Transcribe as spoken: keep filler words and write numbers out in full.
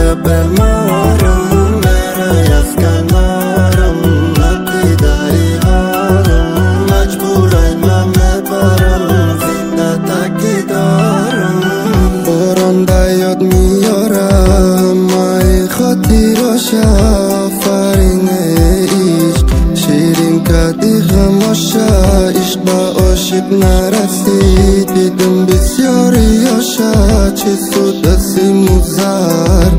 بمارم بره از کنارم وقتی داری حالم مجبورای من ببرم زنده تکی دارم باران بیاد میارم مای خاطراش آفرین عشق شیرین کردی غماشا عشق با عاشق نرسید دیدم بسیاری آشا چه سود دستی مزار